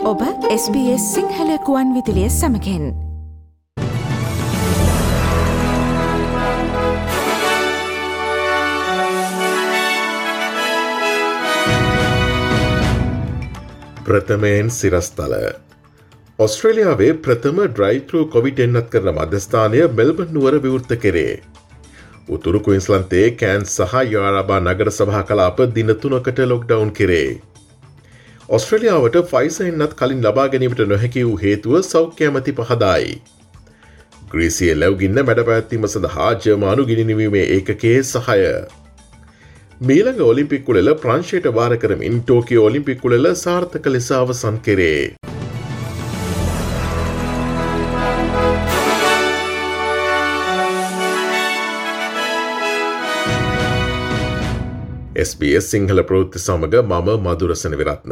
ඔබ SBS සිංහල කුවන් විදුලිය සමගින් ප්‍රථමයෙන් සිරස්තල ඔස්ට්‍රේලියාවේ ප්‍රථම ඩ්‍රයිව්-ත්‍රූ කොවිඩ් එන්නත් කරන මධ්‍යස්ථානය මෙල්බර්න් නුවර විවෘත කෙරේ. උතුරු ක්වීන්ස්ලන්තයේ කෑන්ස් සහ යාරාබා නගර සභා කලාප දින 3කට ලොක්ඩවුන් කෙරේ. ඔස්ට්‍රේලියාවට ෆයිසර් එන්නත් කලින් ලබා ගැනීමට නොහැකි වූ හේතුව සෞඛ්‍ය ඇමති පහදායි. ග්‍රීසියේ ලැබුගින්න මැඩ පැවැත්වීම සඳහා ජර්මානු ගිනි නිවීමේ ඒකකයේ සහාය. මීළඟ ඔලිම්පික් උළෙල ප්‍රංශයට වාර කරමින් ටෝකියෝ ඔලිම්පික් උළෙල සාර්ථක ලෙස අවසන් කෙරේ. SBS සිංහල ප්‍රවෘත්ති සමග මම මధుරසන විරත්න.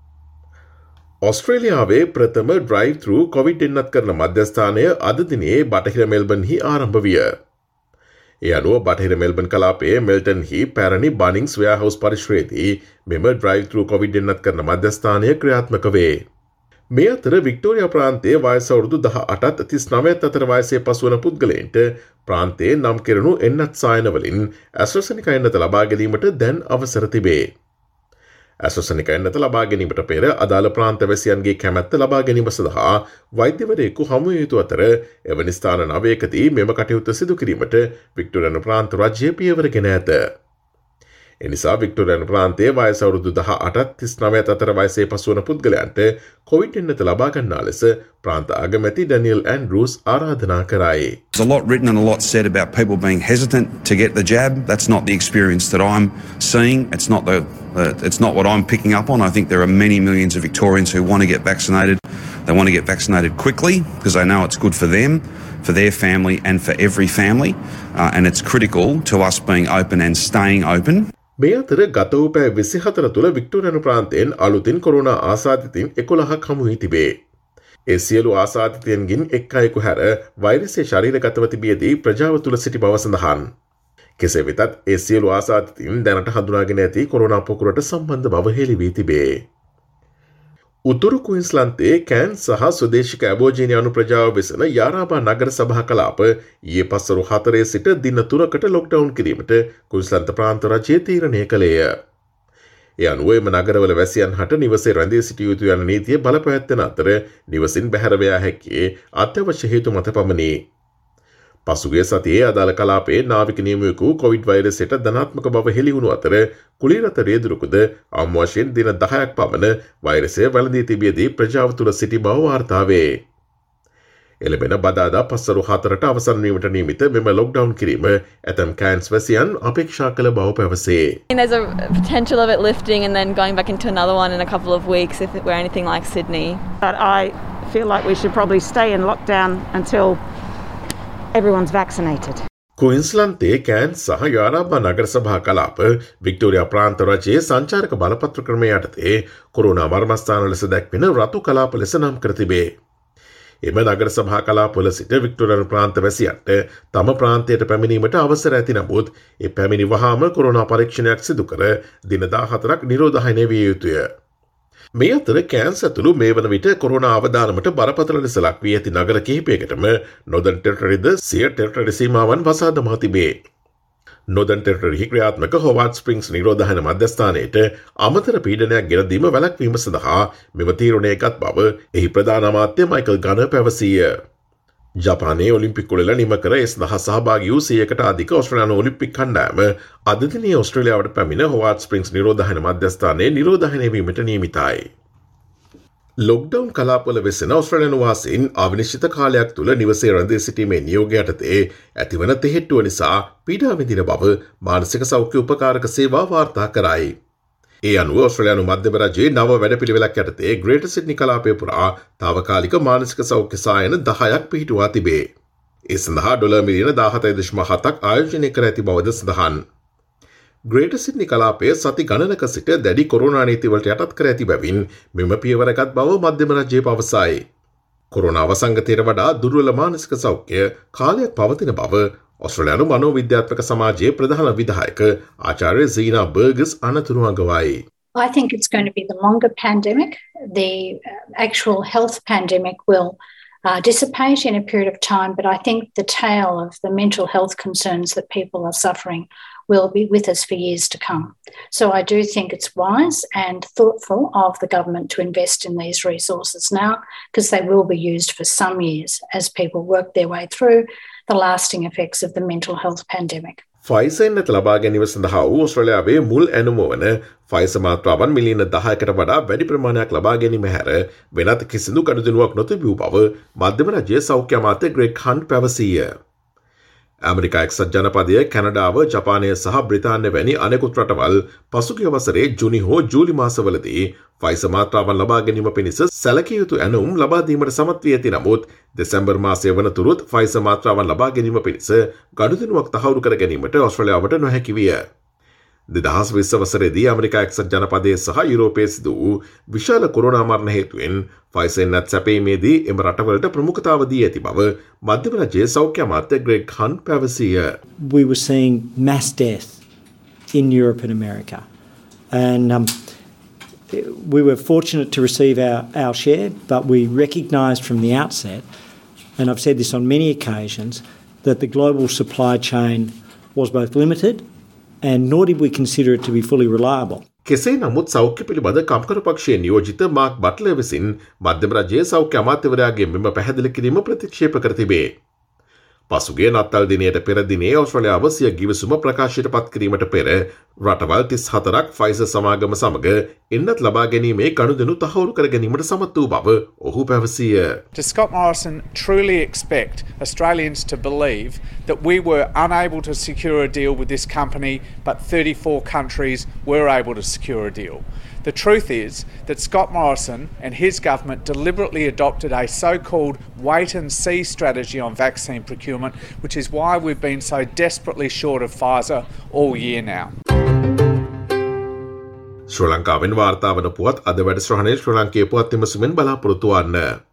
ඔස්ට්‍රේලියාවේ ප්‍රථම ඩ්‍රයිව්-ත්‍රූ කොවිඩ් එන්නත් කරන මධ්‍යස්ථානය අද දිනේ බටහිර මෙල්බර්න්හි ආරම්භ විය. ඒ අනුව බටහිර මෙල්බර්න් කලාපයේ මෙල්ටන්හි පැරණි බනිංස් වෙයාහවුස් පරිශ්‍රයේදී මෙම ඩ්‍රයිව්-ත්‍රූ කොවිඩ් එන්නත් කරන මධ්‍යස්ථානය ක්‍රියාත්මක වේ. මේ අතර වික්ටෝරියා ප්‍රාන්තයේ වයස අවුරුදු 18ත් 39ත් අතර වයසේ පසුවන පුද්ගලයන්ට ප්‍රාන්තයේ නම් කෙරෙනු එන්නත් සායනවලින් ඇස්ට්‍රාසෙනිකා එන්නත ලබා ගැනීමට දැන් අවසර තිබේ. ඇස්ට්‍රාසෙනිකා එන්නත ලබා ගැනීමට පෙර අදාළ ප්‍රාන්ත වැසියන්ගේ කැමැත්ත ලබා ගැනීම සඳහා වෛද්‍යවරයෙකු හමු විය යුතු අතර එවැනි ස්ථාන 9කදී මෙම කටයුත්ත සිදු කිරීමට වික්ටෝරියානු ප්‍රාන්ත රාජ්‍ය පියවරගෙන ඇත. එනිසා වික්ටෝරියානු ප්‍රාන්තයේ වයස අවුරුදු 18ත් 39ත් අතර වයසේ පසුවන පුද්ගලයන්ට කොවිඩ් එන්නත ලබා ගන්නා ලෙස ප්‍රාන්ත අගමැති ඩැනියල් ඇන්ඩ්‍රූස් ආරාධනා කරයි. There's a lot written and a lot said about people being hesitant to get the jab. That's not the experience that I'm seeing. It's not what I'm picking up on. I think there are many millions of Victorians who want to get vaccinated. They want to get vaccinated quickly because they know it's good for them, for their family and for every family. And it's critical to us being open and staying open. මේ අතර ගත වූ පැය 24 තුළ වික්ටෝරියානු ප්‍රාන්තයෙන් අලුතින් corona ආසාදිතින් 11ක් හමු වී තිබේ. ඒ සියලු ආසාදිතයන්ගෙන් එක් අයෙකු හැර වෛරසය ශරීරගතව තිබියදී ප්‍රජාව තුළ සිටි බව සඳහන්. කෙසේ වෙතත් ඒ සියලු ආසාදිතයින් දැනට හඳුනාගෙන ඇති කොරෝනා පොකුරට සම්බන්ධ බව හෙළි වී තිබේ. උතුරු ක්වීන්ස්ලන්තයේ කෑන්ස් සහ ස්වදේශික ඇබෝජීනියානු ප්‍රජාව වෙසෙන යාරාබා නගර සභා කලාප ඊයේ පස්වරු 4 සිට දින 3කට ලොක්ඩවුන් කිරීමට ක්වීන්ස්ලන්ත ප්‍රාන්ත රජය තීරණය කළේය. ඒ අනුව එම නගරවල වැසියන් හට නිවසේ රැඳී සිටිය යුතු යන නීතිය බලපැවැත්වෙන අතර නිවසින් බැහැර යා හැක්කේ අත්‍යවශ්‍ය හේතු මත පමණි. පසුගිය සතියේ අදාළ කලාපයේ නාවික නියමුවෙකු කොවිඩ් වෛරසයට ධනාත්මක බව හෙළි වුණු අතර කුලීරත රේදුරුකුද අම් වශයෙන් දින 10ක් පමණ වෛරසය වැළඳී තිබියදී ප්‍රජාව තුළ සිටි බව වාර්තා වේ. එළඹෙන බදාදා පස්වරු 4ට අවසන් වීමට නියමිත මෙම ලොක්ඩවුන් කිරීම ඇතම් කෑන්ස් වැසියන් අපේක්ෂා කළ බව පැවසේ. There's a potential of it lifting and then going back into another one in a couple of weeks if it were anything like Sydney. But I feel like we should probably stay in lockdown until everyone's vaccinated. ක්වීන්ස්ලන්තයේ Cairns සහ Yarrabah නගර සභා කලාප Victoria ප්‍රාන්ත රජයේ සංචාරක බලපත්‍ර ක්‍රමය යටතේ corona මර්මස්ථාන ලෙස දැක්වෙන රතු කලාප ලෙස නම් කර තිබේ. එම නගර සභා කලාපවල සිට වික්ටෝරියානු ප්‍රාන්ත වැසියන්ට තම ප්‍රාන්තයට පැමිණීමට අවසර ඇති නමුත් ඒ පැමිණි වහාම කොරෝනා පරීක්ෂණයක් සිදු කර දින 14ක් නිරෝධායනය විය යුතුය. මේ අතර කෑන්ස් ඇතුළු මේ වන විට කොරෝනා අවදානමට බරපතල ලෙස ලක් වී ඇති නගර කිහිපයකටම නොදන් ටෙරිටරිද සිය ටෙරිටරි සීමාවන් වසා දමා තිබේ. නොදන් ටෙරිටරිහි ක්‍රියාත්මක හොවාර්ඩ් ස්ප්‍රින්ග්ස් නිරෝධායන මධ්‍යස්ථානයට අමතර පීඩනයක් ගෙන දීම වැළැක්වීම සඳහා මෙම තීරණය ගත් බව එහි ප්‍රධාන අමාත්‍ය මයිකල් ගනර් පැවසීය. ජපානයේ ඔලිම්පික් උළෙල නිම කර ඒ සඳහා සහභාගී වූ 100කට අධික ඔස්ට්‍රේලියානු ඔලිම්පික් කණ්ඩායම අද දිනේ ඔස්ට්‍රේලියාවට පැමිණ හොවාර්ඩ් ස්ප්‍රින්ග්ස් නිරෝධායන මධ්‍යස්ථානයේ නිරෝධායනය වීමට නියමිතයි. ලොක්ඩවුන් කලාපවල වෙසෙන ඔස්ට්‍රේලියානු වාසීන් අවිනිශ්චිත කාලයක් තුළ නිවසේ රැඳී සිටීමේ නියෝගය යටතේ ඇතිවන තෙහෙට්ටුව නිසා පීඩා විඳින බව මානසික සෞඛ්‍ය උපකාරක සේවා වාර්තා කරයි. ඒ අනුව ඔස්ට්‍රේලියානු මධ්‍යම රජයේ නව වැඩපිළිවෙලක් යටතේ ග්‍රේටර් සිඩ්නි කලාපය පුරා තාවකාලික මානසික සෞඛ්‍ය සායන 10ක් පිහිටුවා තිබේ. ඒ සඳහා ඩොලර් මිලියන 17.7ක් ආයෝජනය කර ඇති බවද සඳහන්. ග්‍රේටර් සිඩ්නි කලාපය සති ගණනක සිට දැඩි කොරෝනා නීතිවලට යටත් කර ඇති බැවින් මෙම පියවරගත් බව මධ්‍යම රජය පවසයි. කොරෝනා වසංගතයට වඩා දුර්වල මානසික සෞඛ්‍ය කාලයක් පවතින බව ඔස්ට්‍රේලියානු මනෝවිද්‍යාත්මක සමාජයේ ප්‍රධාන විධායක ආචාර්ය සීනා බර්ගස් අනතුරු අඟවයි. I think it's going to be the longer pandemic. The actual health pandemic will dissipate in a period of time, but I think the tail of the mental health concerns that people are suffering will be with us for years to come. So I do think it's wise and thoughtful of the government to invest in these resources now, because they will be used for some years as people work their way through the lasting effects of the mental health pandemic. Pfizer නැත ලබා ගැනීම සඳහා ඕස්ට්‍රේලියාවේ මුල් ඇනුම වන Pfizer මාත්‍රාවන් මිලියන 10කට වඩා වැඩි ප්‍රමාණයක් ලබා ගැනීම හැර වෙනත් කිසිදු ගනුදෙනුවක් නොතිබූ බව මධ්‍යම රජයේ සෞඛ්‍ය අමාත්‍ය ග්‍රෙග් හන්ට් පැවසීය. ඇමරිකා එක්සත් ජනපදය, කැනඩාව, ජපානය සහ බ්‍රිතාන්‍ය වැනි අනෙකුත් රටවල් පසුගිය වසරේ ජුනි හෝ ජූලි මාසවලදී ෆයිසර් මාත්‍රාවන් ලබා ගැනීම පිණිස සැලකිය යුතු ඇනුම් ලබා දීමට සමත් වී ඇති නමුත් දෙසැම්බර් මාසය වනතුරුත් ෆයිසර් මාත්‍රාවන් ලබා ගැනීම පිණිස ගනුදෙනුවක් තහවුරු කර ගැනීමට ඕස්ට්‍රේලියාවට නොහැකි විය. 2020 වසරේදී ඇමරිකා එක්සත් ජනපදයේ සහ යුරෝපයේ සිදු වූ විශාල කොරෝනා මරණ හේතුවෙන් ෆයිසර් නැත් සැපීමේදී එම රටවලට ප්‍රමුඛතාව දී ඇති බව මධ්‍යම රජයේ සෞඛ්‍ය අමාත්‍ය ග්‍රෙග් හන්ට් පැවසීය. We were seeing mass death in Europe and America, and we were fortunate to receive our share, but we recognised from the outset, and I've said this on many occasions, that the global supply chain was both limited and nor did we consider it to be fully reliable. කෙසේ නමුත් සෞඛ්‍ය පිළිබඳ කම්කරු පක්ෂයේ නියෝජිත mark Butler විසින් මධ්‍යම රජයේ සෞඛ්‍ය අමාත්‍යවරයාගේ මෙම පැහැදිලි කිරීම ප්‍රතික්ෂේප කර තිබේ. පසුගිය නත්තල් දිනයට පෙර දිනේ ඕස්ට්‍රේලියාව සිය ගිවිසුම ප්‍රකාශයට පත් කිරීමට පෙර රටවල් 34ක් ෆයිසර් සමාගම සමග එන්නත් ලබා ගැනීමේ ගනුදෙනු තහවුරු කර ගැනීමට සමත් වූ බව ඔහු පැවසීය. Does Scott Morrison truly expect Australians to believe that we were unable to secure a deal with this company, but 34 countries were able to secure a deal? The truth is that Scott Morrison and his government deliberately adopted a so-called wait-and-see strategy on vaccine procurement, which is why we've been so desperately short of Pfizer all year now. ශ්‍රී ලංකාවෙන් වාර්තා වන පුවත් අද වැඩසටහනේ ශ්‍රී ලංකේ පුවත් විමසුමෙන් බලාපොරොත්තු වන්න.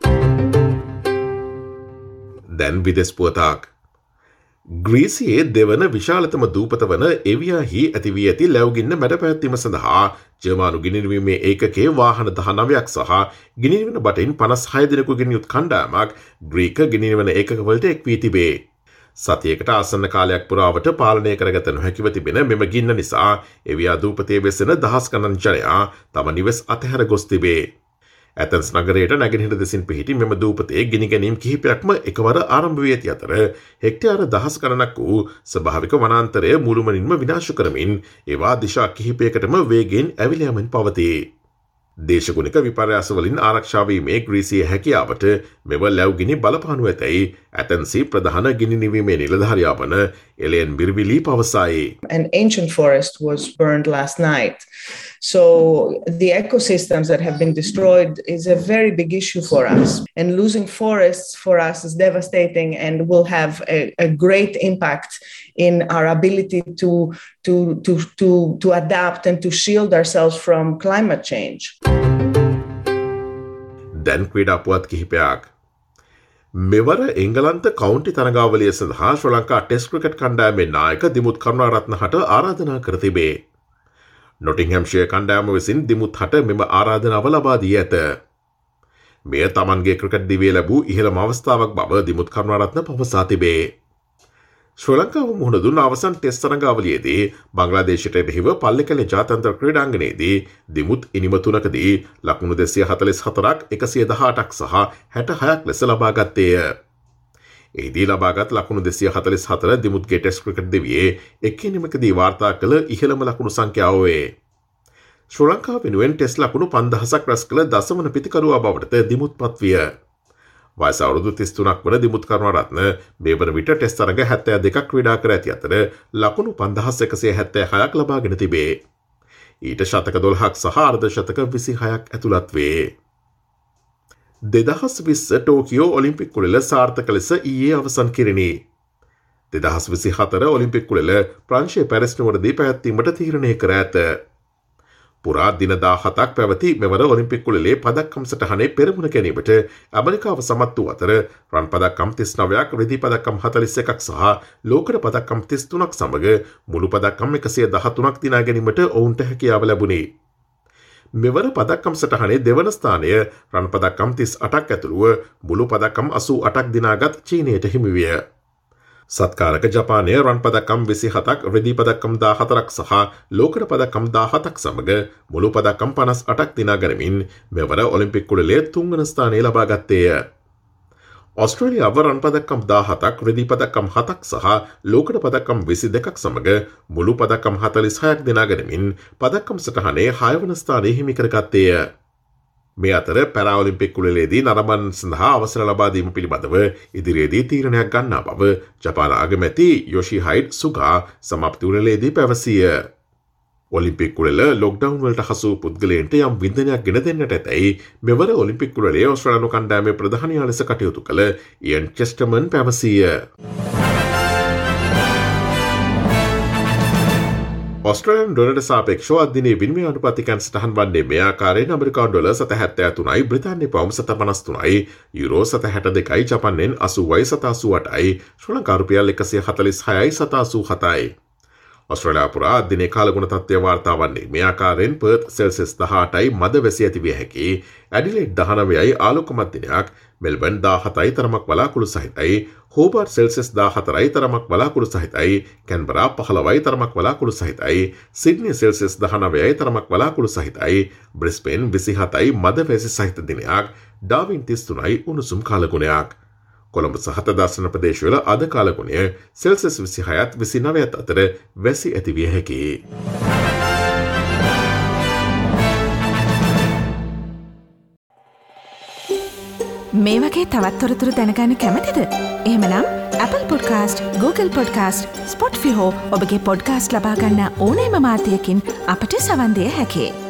දැන් විදෙස් පුවතක්. ග්‍රීසියේ දෙවන විශාලතම දූපත වන එවියාහි ඇති වී ඇති ලැව්ගින්න මැඩ පැවැත්වීම සඳහා ජර්මානු ගිනිනීමේ ඒකකයේ වාහන 19ක් සහ ගිනිනවන බටින් 56 දිනකුගෙන් යුත් කණ්ඩායමක් ග්‍රීක ගිනිනවන ඒකකවලට එක් වී තිබේ. සතියකට ආසන්න කාලයක් පුරාවට පාලනය කරගත නොහැකිව තිබෙන මෙම ගින්න නිසා එවියා දූපතේ වෙසෙන දහස් ගණන් ජනයා තම නිවෙස් අතහැර ගොස් තිබේ. ඇතන්ස් නගරයට නැගෙනහිර දෙසින් පිහිටි මෙම දූපතේ ගිනි ගැනීම් කිහිපයක්ම එකවර ආරම්භ වී ඇති අතර හෙක්ටයාර දහස් ගණනක් වූ ස්වභාවික වනාන්තරය මුළුමනින්ම විනාශ කරමින් ඒවා දිශා කිහිපයකටම වේගෙන් ඇවිල යමින් පවතී. දේශගුණික විපර්යාස වලින් ආරක්ෂා වීමේ ග්‍රීසියේ හැකියාවට මෙම ලැව්ගිනි බලපානු ඇතැයි ඇතන්සි ප්‍රධාන ගිනි නිවීමේ නිලධාරියා වන එලෙන් බිර්විලි පවසයි. An ancient forest was burned last night. So the ecosystems that have been destroyed is a very big issue for us. And losing forests for us is devastating and will have a great impact in our ability to adapt and to shield ourselves from climate change. දැන් ක්‍රීඩා පුවත් කිහිපයක්. මෙවර එංගලන්ත කවුන්ටි තරගාවලිය සඳහා ශ්‍රී Lanka test cricket කණ්ඩායමේ නායක දිමුත් කරුණාරත්න හට ආරාධනා කර තිබේ. නොටින්ග්හෑම්ෂයර් කණ්ඩායම විසින් දිමුත් හට මෙම ආරාධනාව ලබා දී ඇත. මෙය තමන්ගේ ක්‍රිකට් දිවියේ ලැබූ ඉහළම අවස්ථාවක් බව දිමුත් කරුණාරත්න පවසා තිබේ. ශ්‍රී ලංකාව මුහුණ දුන් අවසන් ටෙස්ට් තරගාවලියේදී බංග්ලාදේශයට එරෙහිව පල්ලිකැලේ ජාත්‍යන්තර ක්‍රීඩාංගණයේදී දිමුත් ඉනිම තුනකදී ලකුණු 244ක් 118ක් සහ 66ක් ලෙස ලබා ගත්තේය. එහිදී ලබාගත් ලකුණු 244 දිමුත්ගේ ටෙස්ට් ක්‍රිකට් දිවියේ එක් ඉනිමකදී වාර්තා කළ ඉහළම ලකුණු සංඛ්‍යාව වේ. ශ්‍රී ලංකාව වෙනුවෙන් ටෙස්ට් ලකුණු 5000ක් රැස් කළ දසවන පිතිකරුවා බවට දිමුත් පත්විය. වයස අවුරුදු 33ක් වන දිමුත් කරුණාරත්න මේ වන විට ටෙස්ට් තරග 72ක් ක්‍රීඩා කර ඇති අතර ලකුණු 5176ක් ලබාගෙන තිබේ. ඊට ශතක 12ක් සහ අර්ධ ශතක 26ක් ඇතුළත් වේ. 2020 ටෝකියෝ ඔලිම්පික් කුළෙල සාර්ථක ලෙස ඊයේ අවසන් කෙරිණි. 2024 ඔලිම්පික් කුළෙල ප්‍රංශයේ පැරිස් නුවරදී පැවැත්වීමට තීරණය කර ඇත. පුරා දින 17ක් පැවති මෙවර ඔලිම්පික් කුළෙලේ පදක්කම් සටහනේ පෙරමුණ ගැනීමට ඇමරිකාව සමත් වූ අතර රන් පදක්කම් 39ක්, රිදී පදක්කම් 41ක් සහ ලෝකඩ පදක්කම් 33ක් සමග මුළු පදක්කම් 113ක් දිනා ගැනීමට ඔවුන්ට හැකියාව ලැබුණි. මෙවර පදක්කම් සටහනේ දෙවන ස්ථානය රන් පදක්කම් 38ක් ඇතුළුව මුළු පදක්කම් 88ක් දිනාගත් චීනයට හිමි විය. සත්කාරක ජපානය රන් පදක්කම් 27ක් රෙදි පදක්කම් 14ක් සහ ලෝකඩ පදක්කම් 17ක් සමග මුළු පදක්කම් 58ක් දිනා ගනිමින් මෙවර ඔලිම්පික් කුළුලේ තුන්වන ස්ථානය ලබා ගත්තේය. ඔස්ට්‍රේලියාව රන් පදක්කම් 17ක් රෙදි පදක්කම් 7ක් සහ ලෝකඩ පදක්කම් 22ක් සමග මුළු පදක්කම් 46ක් දිනා ගනිමින් පදක්කම් සටහනේ 6 වන ස්ථානය හිමි කරගත්තේය. මේ අතර පැරාඔලිම්පික් කුළුලේදී නරඹන්න සඳහා අවසර ලබා දීම පිළිබඳව ඉදිරියේදී තීරණයක් ගන්නා බව ජපාන අගමැති යොෂිහයිඩ් සුගා සමාප්ති උළෙලේදී පැවසිය. ඔලිම්පික් කුළුල ලොක්ඩවුන් වලට හසු පුද්ගලයන්ට යම් වින්දනයක් ගෙන දෙන්නට ඇතැයි මෙවර ඔලිම්පික් කුළුලේ ඕස්ට්‍රේලියානු කණ්ඩායමේ ප්‍රධානියා ලෙස කටයුතු කළ ඉයන් චෙස්ටර්මන් පැවසිය. ඔස්ට්‍රේලියානු ඩොලරට සාපේක්ෂව අද්දිනේ විනිමය අනුපාතිකයන් සටහන් වන්නේ මේ ආකාරයෙන් ඇමරිකානු ඩොලර් 7.73යි, බ්‍රිතාන්‍ය පවුම් 7.53යි, යුරෝ 7.62යි, ජපන් යෙන් 80යි 7.88යි, ශ්‍රී ලංකා රුපියල් 146යි 7.87යි. ඔස්ට්‍රේලියාව පුරා අද්දිනේ කාලගුණ තත්ත්වය වාර්තා වන්නේ මේ ආකාරයෙන් පර්ත් සෙල්සියස් 18යි මද වැසි ඇති විය හැකි, ඇඩිලේඩ් 19යි ආලෝකමත් දිනයක්, මෙල්බන් 17යි තරමක් වලාකුළු සහිතයි, හෝබාර්ට් සෙල්සියස් 14යි තරමක් වලාකුළු සහිතයි, කැන්බරා 15යි තරමක් වලාකුළු සහිතයි, සිඩ්නි සෙල්සියස් 19යි තරමක් වලාකුළු සහිතයි, බ්‍රිස්බේන් 27යි මද වැසි සහිත දිනයක්, ඩාවින් 33යි උණුසුම් කාලගුණයක්. කොළඹ සහ තදාසන ප්‍රදේශවල අද කාලගුණය සෙල්සියස් 26ත් 29ත් අතර වැසි ඇති විය හැකියි. මේ වගේ තවත් තොරතුරු දැනගන්න කැමතිද? එහෙමනම් Apple Podcast, Google Podcast, Spotify හෝ ඔබගේ පොඩ්කාස්ට් ලබා ගන්න ඕනෑම මාධ්‍යයකින් අපට සවන් දිය හැකියි.